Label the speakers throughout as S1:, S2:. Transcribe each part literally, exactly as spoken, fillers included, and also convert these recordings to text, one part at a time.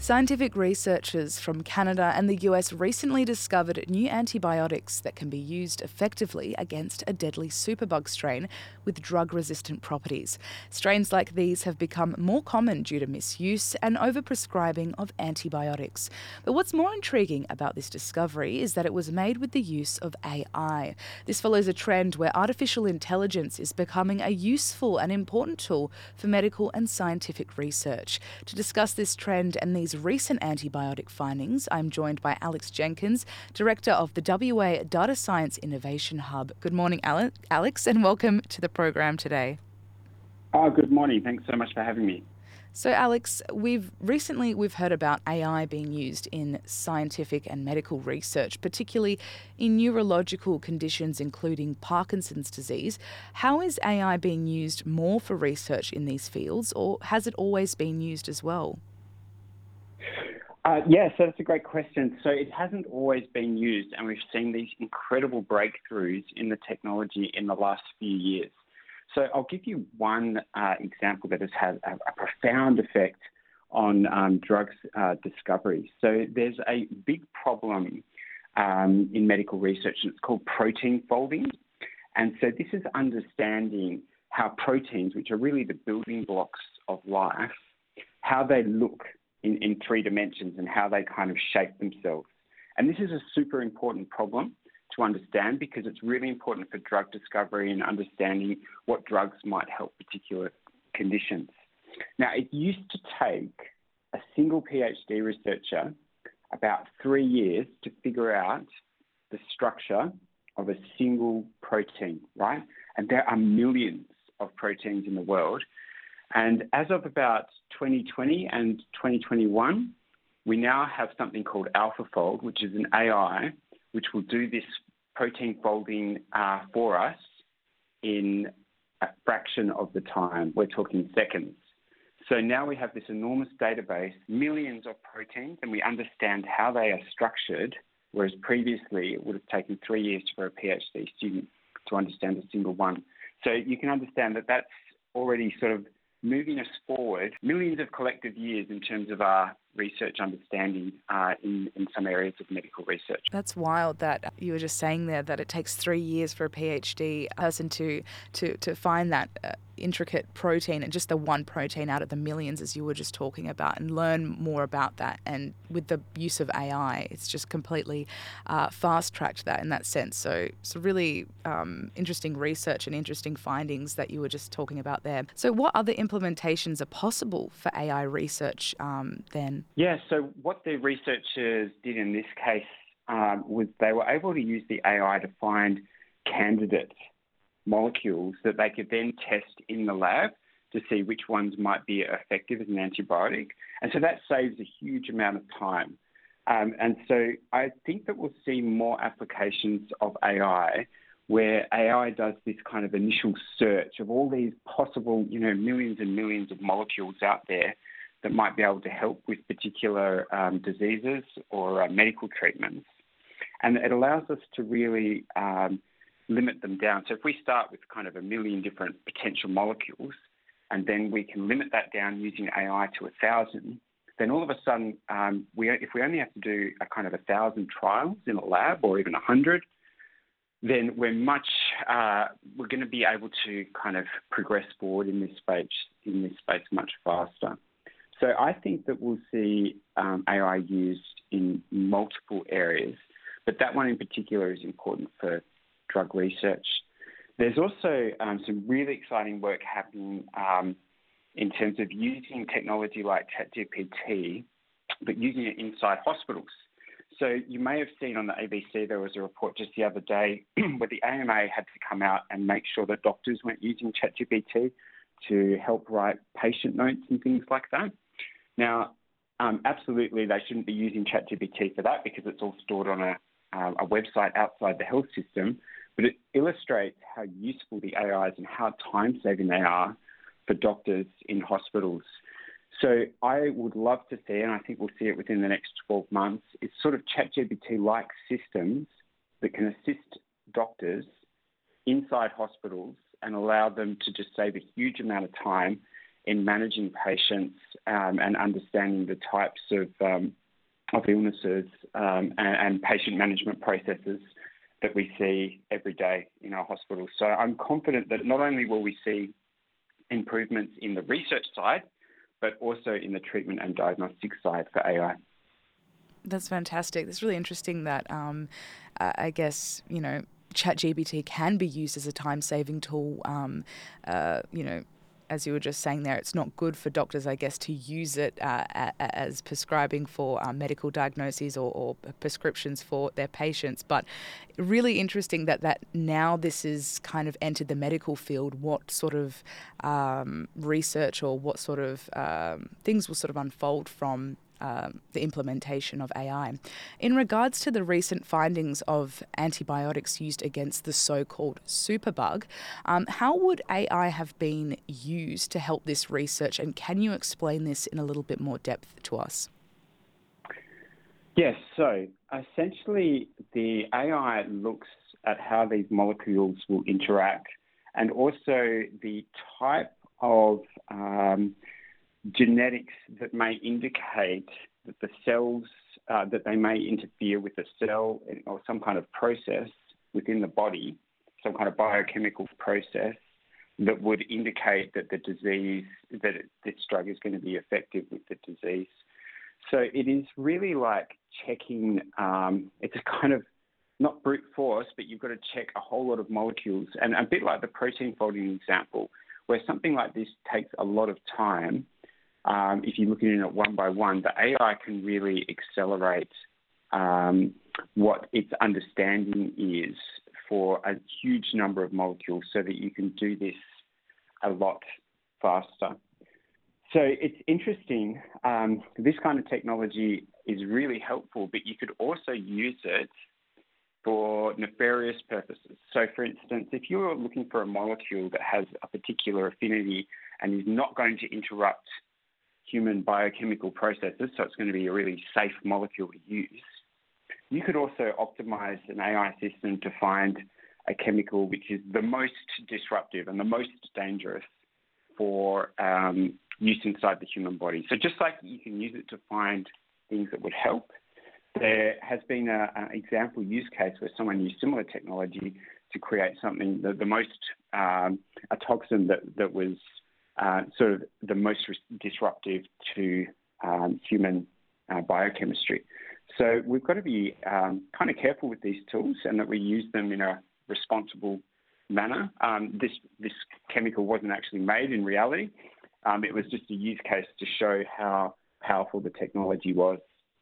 S1: Scientific researchers from Canada and the U S recently discovered new antibiotics that can be used effectively against a deadly superbug strain with drug-resistant properties. Strains like these have become more common due to misuse and overprescribing of antibiotics. But what's more intriguing about this discovery is that it was made with the use of A I. This follows a trend where artificial intelligence is becoming a useful and important tool for medical and scientific research. To discuss this trend and these recent antibiotic findings, I'm joined by Alex Jenkins, Director of the W A Data Science Innovation Hub. Good morning, Alex, and welcome to the program today.
S2: Oh, good morning. Thanks so much for having me.
S1: So, Alex, we've recently we've heard about A I being used in scientific and medical research, particularly in neurological conditions, including Parkinson's disease. How is A I being used more for research in these fields, or has it always been used as well?
S2: Uh, yeah, so that's a great question. So it hasn't always been used, and we've seen these incredible breakthroughs in the technology in the last few years. So I'll give you one uh, example that has had a, a profound effect on um, drugs uh, discovery. So there's a big problem um, in medical research, and it's called protein folding. And so this is understanding how proteins, which are really the building blocks of life, how they look in, in three dimensions and how they kind of shape themselves. And this is a super important problem to understand because it's really important for drug discovery and understanding what drugs might help particular conditions. Now, it used to take a single PhD researcher about three years to figure out the structure of a single protein, right? And there are millions of proteins in the world. And as of about twenty twenty and twenty twenty-one, we now have something called AlphaFold, which is an A I, which will do this protein folding uh, for us in a fraction of the time. We're talking seconds. So now we have this enormous database, millions of proteins, and we understand how they are structured, whereas previously it would have taken three years for a PhD student to understand a single one. So you can understand that that's already sort of moving us forward millions of collective years in terms of our research understanding uh, in, in some areas of medical research.
S1: That's wild that you were just saying there that it takes three years for a PhD person to to, to find that uh, intricate protein and just the one protein out of the millions, as you were just talking about, and learn more about that. And with the use of A I, it's just completely uh, fast-tracked that in that sense. So it's really um, interesting research and interesting findings that you were just talking about there. So what other implementations are possible for A I research um, then?
S2: Yeah, so what the researchers did in this case um, was they were able to use the A I to find candidates molecules that they could then test in the lab to see which ones might be effective as an antibiotic. And so that saves a huge amount of time. Um, and so I think that we'll see more applications of A I where A I does this kind of initial search of all these possible, you know, millions and millions of molecules out there that might be able to help with particular um, diseases or uh, medical treatments. And it allows us to really um, limit them down. So if we start with kind of a million different potential molecules, and then we can limit that down using A I to a thousand, then all of a sudden, um, we, if we only have to do a kind of a thousand trials in a lab or even a hundred, then we're much, uh, we're going to be able to kind of progress forward in this space, in this space much faster. So I think that we'll see um, A I used in multiple areas, but that one in particular is important for drug research. There's also um, some really exciting work happening um, in terms of using technology like ChatGPT, but using it inside hospitals. So you may have seen on the A B C there was a report just the other day where the A M A had to come out and make sure that doctors weren't using ChatGPT to help write patient notes and things like that. Now, um, absolutely they shouldn't be using ChatGPT for that because it's all stored on a, uh, a website outside the health system. But it illustrates how useful the A Is and how time-saving they are for doctors in hospitals. So I would love to see, and I think we'll see it within the next twelve months, is sort of ChatGPT-like systems that can assist doctors inside hospitals and allow them to just save a huge amount of time in managing patients um, and understanding the types of, um, of illnesses um, and, and patient management processes that we see every day in our hospitals. So I'm confident that not only will we see improvements in the research side, but also in the treatment and diagnostic side for A I.
S1: That's fantastic. It's really interesting that, um, uh, I guess, you know, ChatGPT can be used as a time-saving tool. Um, uh, you know, as you were just saying there, it's not good for doctors, I guess, to use it uh, a- as prescribing for um, medical diagnoses or, or prescriptions for their patients. But really interesting that, that now this is kind of entered the medical field. What sort of um, research or what sort of um, things will sort of unfold from Um, the implementation of A I. In regards to the recent findings of antibiotics used against the so-called superbug, um, how would A I have been used to help this research, and can you explain this in a little bit more depth to us?
S2: Yes, so essentially the A I looks at how these molecules will interact and also the type of um, genetics that may indicate that the cells, uh, that they may interfere with a cell or some kind of process within the body, some kind of biochemical process that would indicate that the disease, that it, this drug is going to be effective with the disease. So it is really like checking, um, it's a kind of, not brute force, but you've got to check a whole lot of molecules. And a bit like the protein folding example, where something like this takes a lot of time. Um, if you're looking at it one by one, the A I can really accelerate um, what its understanding is for a huge number of molecules so that you can do this a lot faster. So it's interesting. Um, this kind of technology is really helpful, but you could also use it for nefarious purposes. So, for instance, if you're looking for a molecule that has a particular affinity and is not going to interrupt human biochemical processes, so it's going to be a really safe molecule to use, you could also optimize an A I system to find a chemical which is the most disruptive and the most dangerous for um, use inside the human body. So just like you can use it to find things that would help, there has been an example use case where someone used similar technology to create something, the, the most, um, a toxin that, that was uh, sort of the most disruptive to um, human uh, biochemistry. So we've got to be um, kind of careful with these tools and that we use them in a responsible manner. Um, this, this chemical wasn't actually made in reality. Um, it was just a use case to show how powerful the technology was.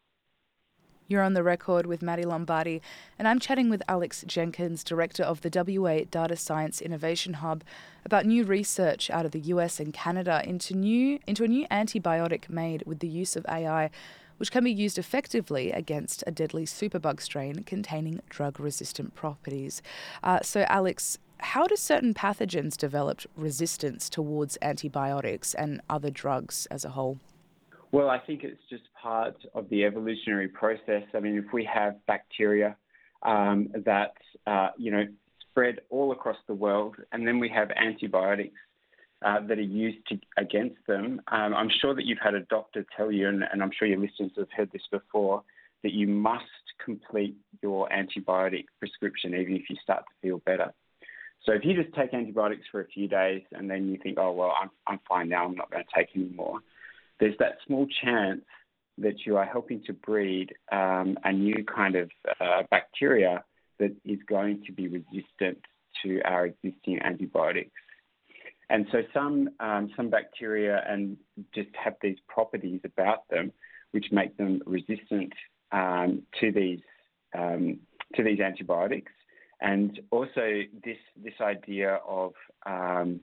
S1: You're on the record with Maddie Lombardi, and I'm chatting with Alex Jenkins, Director of the W A Data Science Innovation Hub, about new research out of the U S and Canada into new into a new antibiotic made with the use of A I, which can be used effectively against a deadly superbug strain containing drug-resistant properties. Uh, so, Alex, how do certain pathogens develop resistance towards antibiotics and other drugs as a whole?
S2: Well, I think it's just part of the evolutionary process. I mean, if we have bacteria um, that, uh, you know, spread all across the world, and then we have antibiotics uh, that are used to, against them, um, I'm sure that you've had a doctor tell you, and, and I'm sure your listeners have heard this before, that you must complete your antibiotic prescription even if you start to feel better. So if you just take antibiotics for a few days and then you think, oh, well, I'm, I'm fine now, I'm not going to take any more, there's that small chance that you are helping to breed um, a new kind of uh, bacteria that is going to be resistant to our existing antibiotics. And so some um, some bacteria and just have these properties about them which make them resistant um, to these um, to these antibiotics. And also this this idea of um,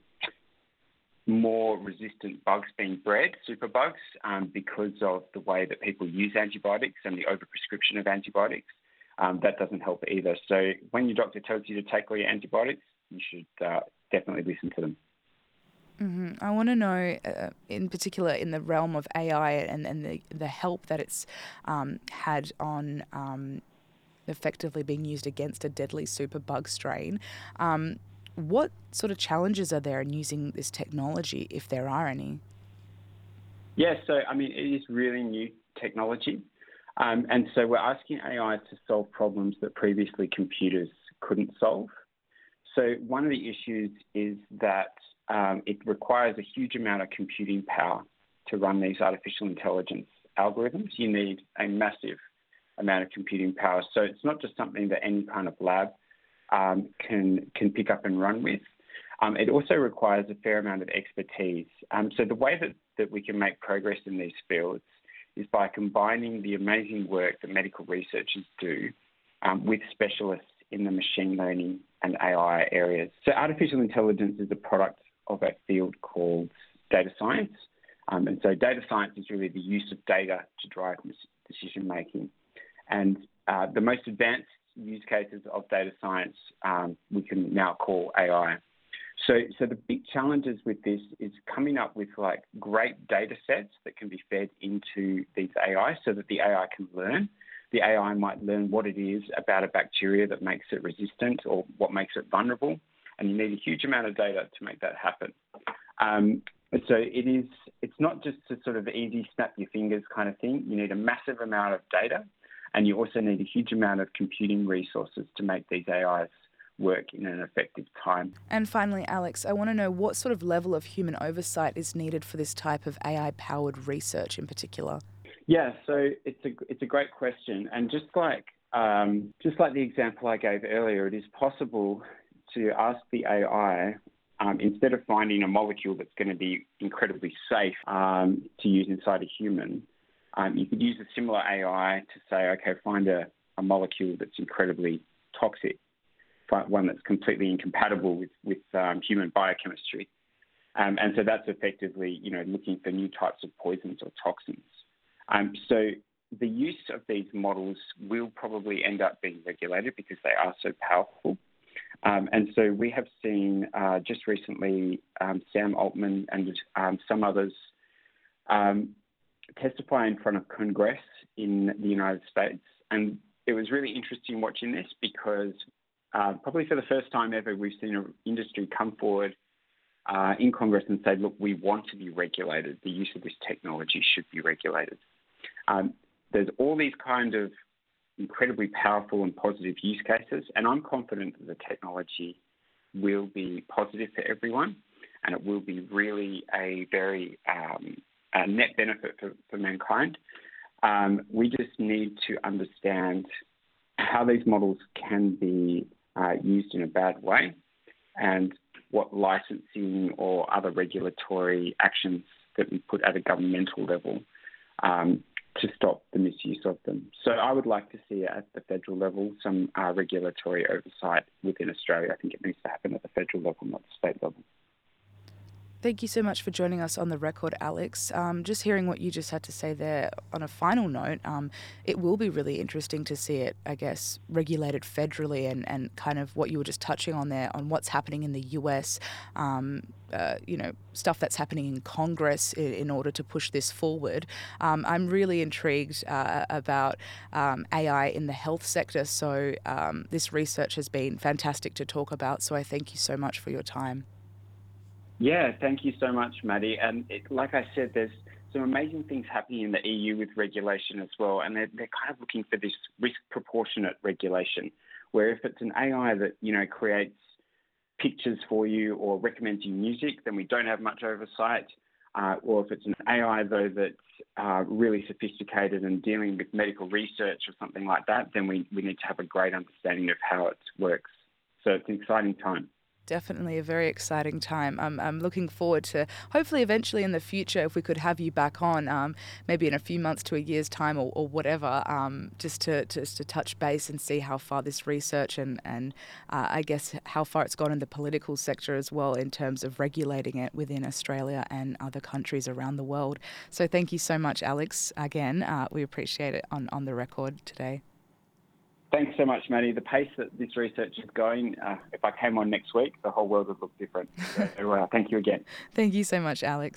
S2: more resistant bugs being bred, superbugs, um, because of the way that people use antibiotics and the overprescription of antibiotics. Um, that doesn't help either. So when your doctor tells you to take all your antibiotics, you should uh, definitely listen to them.
S1: Mm-hmm. I want to know, uh, in particular, in the realm of A I and, and the, the help that it's um, had on um, effectively being used against a deadly superbug strain. Um, What sort of challenges are there in using this technology, if there are any?
S2: Yeah, so I mean, it is really new technology. Um, and so we're asking A I to solve problems that previously computers couldn't solve. So one of the issues is that um, it requires a huge amount of computing power to run these artificial intelligence algorithms. You need a massive amount of computing power. So it's not just something that any kind of lab um, can can pick up and run with. Um, it also requires a fair amount of expertise. Um, so the way that, that we can make progress in these fields is by combining the amazing work that medical researchers do um, with specialists in the machine learning and A I areas. So artificial intelligence is a product of a field called data science. Um, and so data science is really the use of data to drive decision making. And uh, the most advanced use cases of data science um, we can now call A I. So, so the big challenges with this is coming up with like great data sets that can be fed into these A I so that the A I can learn. The A I might learn what it is about a bacteria that makes it resistant or what makes it vulnerable. And you need a huge amount of data to make that happen. Um, so it is, it's not just a sort of easy snap your fingers kind of thing. You need a massive amount of data, and you also need a huge amount of computing resources to make these A Is work in an effective time.
S1: And finally, Alex, I want to know what sort of level of human oversight is needed for this type of A I-powered research in particular?
S2: Yeah, so it's a it's a great question, and just like um, just like the example I gave earlier, it is possible to ask the A I um, instead of finding a molecule that's going to be incredibly safe um, to use inside a human, um, you could use a similar A I to say, okay, find a, a molecule that's incredibly toxic, one that's completely incompatible with with um, human biochemistry, um, and so that's effectively, you know, looking for new types of poisons or toxins. Um, so the use of these models will probably end up being regulated because they are so powerful. Um, and so we have seen uh, just recently um, Sam Altman and um, some others um, testify in front of Congress in the United States. And it was really interesting watching this because uh, probably for the first time ever, we've seen an industry come forward uh, in Congress and say, look, we want to be regulated. The use of this technology should be regulated. Um, there's all these kind of incredibly powerful and positive use cases, and I'm confident that the technology will be positive for everyone, and it will be really a very um, a net benefit for, for mankind. Um, we just need to understand how these models can be uh, used in a bad way and what licensing or other regulatory actions that we put at a governmental level um, to stop the misuse of them. So I would like to see at the federal level some uh, regulatory oversight within Australia. I think it needs to happen at the federal level, not the state level.
S1: Thank you so much for joining us on The Record, Alex. Um, just hearing what you just had to say there on a final note, um, it will be really interesting to see it, I guess, regulated federally and, and kind of what you were just touching on there on what's happening in the U S, um, uh, you know, stuff that's happening in Congress in, in order to push this forward. Um, I'm really intrigued uh, about um, A I in the health sector, so um, this research has been fantastic to talk about, so I thank you so much for your time.
S2: Yeah, thank you so much, Maddie. And it, like I said, there's some amazing things happening in the E U with regulation as well. And they're, they're kind of looking for this risk proportionate regulation, where if it's an A I that, you know, creates pictures for you or recommends you music, then we don't have much oversight. Uh, or if it's an A I, though, that's uh, really sophisticated and dealing with medical research or something like that, then we, we need to have a great understanding of how it works. So it's an exciting time.
S1: Definitely a very exciting time. I'm, I'm looking forward to hopefully eventually in the future if we could have you back on, um, maybe in a few months to a year's time or, or whatever, um, just to just to touch base and see how far this research and, and uh, I guess how far it's gone in the political sector as well in terms of regulating it within Australia and other countries around the world. So thank you so much, Alex. Again, uh, we appreciate it on, on The Record today.
S2: Thanks so much, Maddie. The pace that this research is going, uh, if I came on next week, the whole world would look different. So uh, thank you again.
S1: Thank you so much, Alex.